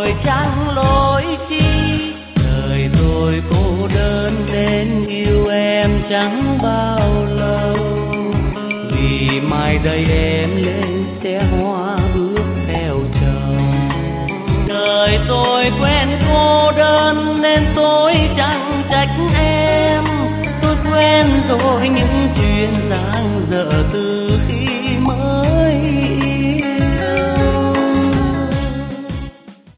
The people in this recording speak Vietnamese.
rồi chẳng lối chi. Đời tôi cô đơn nên yêu em chẳng bao lâu, vì mai đây em lên xe hoa bước theo chồng. Đời tôi quen cô đơn nên tôi chẳng trách em, tôi quen rồi những chuyện dang dở từ khi mới yêu.